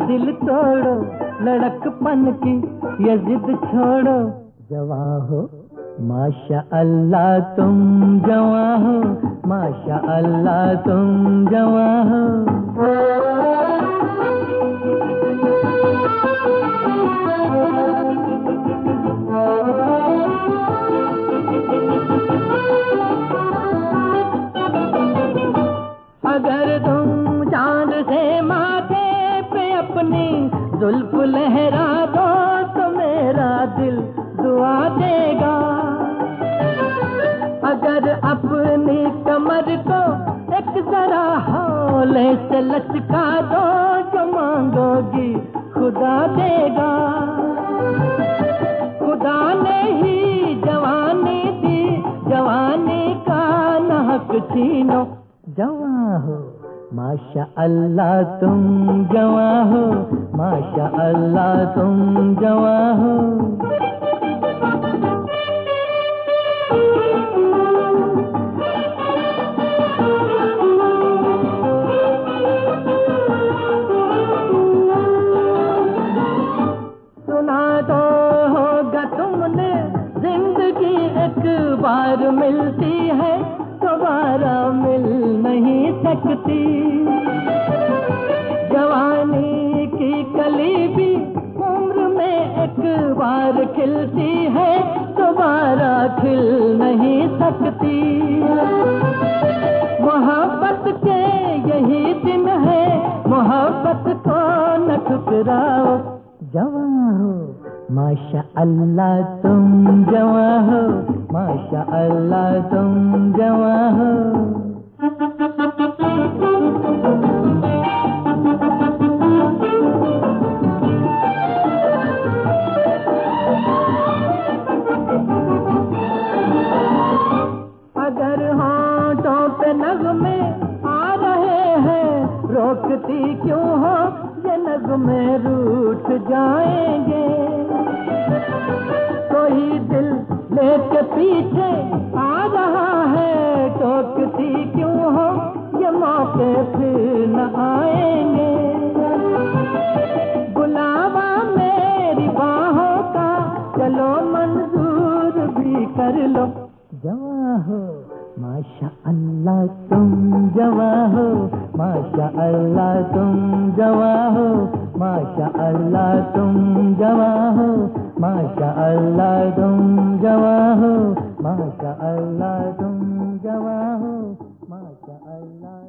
दिल तोड़ो, लड़कपन की ये जिद छोड़ो। जवां हो माशा अल्लाह तुम जवां हो, माशा अल्लाह तुम जवां हो। अगर तुम चांद से माथे पे अपनी जुल्फ लहरा दो तो मेरा दिल दुआ देगा। अगर अपनी कमर को एक जरा हौले से लचका दो, जो मांगोगी खुदा देगा। खुदा ने ही जवानी दी, जवानी का न हक छीनो। जवां हो माशा अल्लाह तुम जवां हो, माशा अल्लाह तुम जवां हो। सुना तो होगा तुमने, जिंदगी एक बार मिलती है, दोबारा मिल नहीं सकती। जवानी की कली भी उम्र में एक बार खिलती है, दोबारा खिल नहीं सकती। मोहब्बत के यही दिन है, मोहब्बत को न ठुकराओ। जवां हो माशा अल्लाह तुम जवां हो, माशा अल्लाह तुम जवां हो। अगर होंठों पे नगमे आ रहे हैं, रोकती क्यों हो, ये नगमे रूठ जाएंगे। कोई दिल लेके पीछे आ रहा है, टोकती क्यों हो, ये मौके फिर न आएंगे। बुलावा मेरी बाहों का चलो मंजूर भी कर लो। जवां हो माशा अल्लाह तुम जवां हो, माशा अल्लाह तुम जवां हो, माशा अल्लाह तुम जवां हो, माशा अल्लाह तुम जवां हो, माशा अल्लाह तुम जवां हो, माशा अल्लाह।